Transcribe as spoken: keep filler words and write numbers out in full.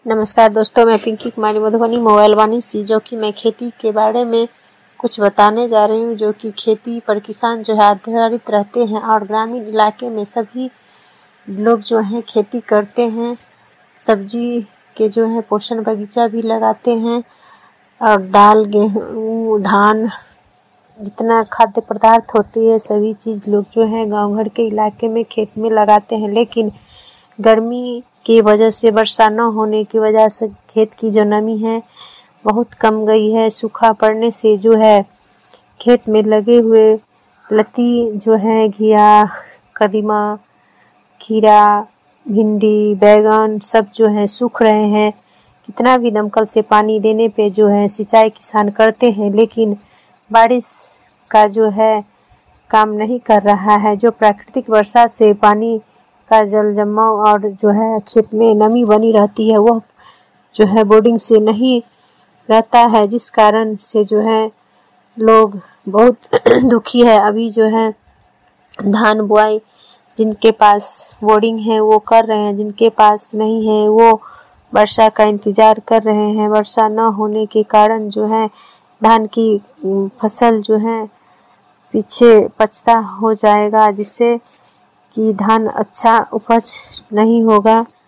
नमस्कार दोस्तों, मैं पिंकी कुमारी मधुबनी मोबाइल वाणी सी, जो कि मैं खेती के बारे में कुछ बताने जा रही हूँ। जो कि खेती पर किसान जो है आधारित रहते हैं और ग्रामीण इलाके में सभी लोग जो हैं खेती करते हैं। सब्जी के जो है पोषण बगीचा भी लगाते हैं और दाल, गेहूँ, धान, जितना खाद्य पदार्थ होती है सभी चीज़ लोग जो है गांव घर के इलाके में खेत में लगाते हैं। लेकिन गर्मी की वजह से, वर्षा न होने की वजह से खेत की जो नमी है बहुत कम गई है। सूखा पड़ने से जो है खेत में लगे हुए लती जो है घिया, कदीमा, खीरा, भिंडी, बैगन सब जो है सूख रहे हैं। कितना भी दमकल से पानी देने पे जो है सिंचाई किसान करते हैं, लेकिन बारिश का जो है काम नहीं कर रहा है। जो प्राकृतिक वर्षा से पानी का जल जमाव और जो है खेत में नमी बनी रहती है वह जो है बोर्डिंग से नहीं रहता है, जिस कारण से जो है लोग बहुत दुखी है। अभी जो है धान बुआई जिनके पास बोर्डिंग है वो कर रहे हैं, जिनके पास नहीं है वो वर्षा का इंतजार कर रहे हैं। वर्षा न होने के कारण जो है धान की फसल जो है पीछे पछता हो जाएगा, जिससे कि धान अच्छा उपज नहीं होगा।